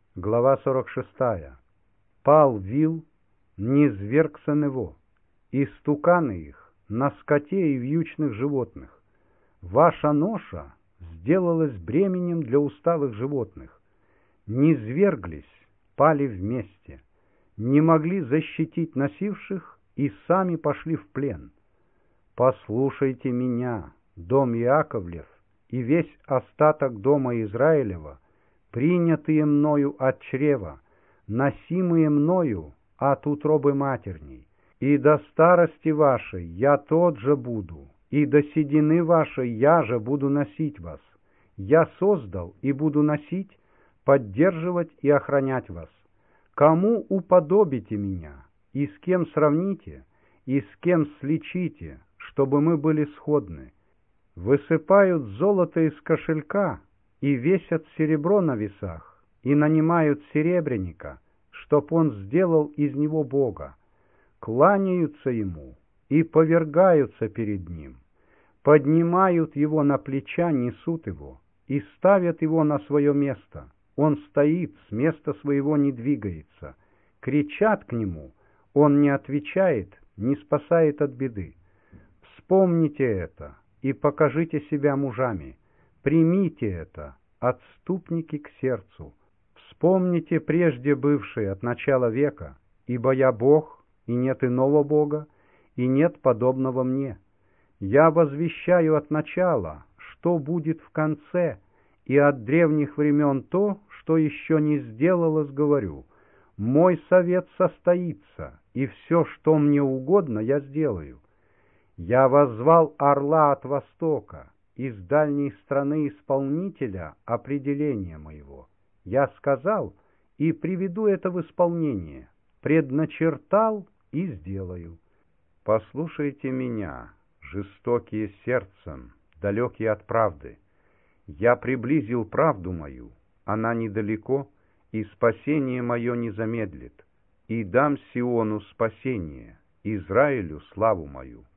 Глава 46. Пал вил, низвергся него, истуканы их на скоте и вьючных животных. Ваша ноша сделалась бременем для усталых животных. Низверглись, пали вместе, не могли защитить носивших и сами пошли в плен. Послушайте меня, дом Иаковлев, и весь остаток дома Израилева, принятые мною от чрева, носимые мною от утробы матерней. И до старости вашей я тот же буду, и до седины вашей я же буду носить вас. Я создал и буду носить, поддерживать и охранять вас. Кому уподобите меня, и с кем сравните, и с кем сличите, чтобы мы были сходны? Высыпают золото из кошелька и весят серебро на весах, и нанимают серебряника, чтоб он сделал из него Бога. Кланяются ему и повергаются перед ним, поднимают его на плеча, несут его и ставят его на свое место. Он стоит, с места своего не двигается. Кричат к нему, он не отвечает, не спасает от беды. Вспомните это и покажите себя мужами. Примите это, отступники к сердцу. Вспомните прежде бывшее от начала века, ибо я Бог, и нет иного Бога, и нет подобного мне. Я возвещаю от начала, что будет в конце, и от древних времен то, что еще не сделалось, говорю. Мой совет состоится, и все, что мне угодно, я сделаю. Я воззвал орла от востока, из дальней страны исполнителя определения моего. Я сказал, и приведу это в исполнение, предначертал и сделаю. Послушайте меня, жестокие сердцем, далекие от правды. Я приблизил правду мою, она недалеко, и спасение мое не замедлит, и дам Сиону спасение, Израилю славу мою.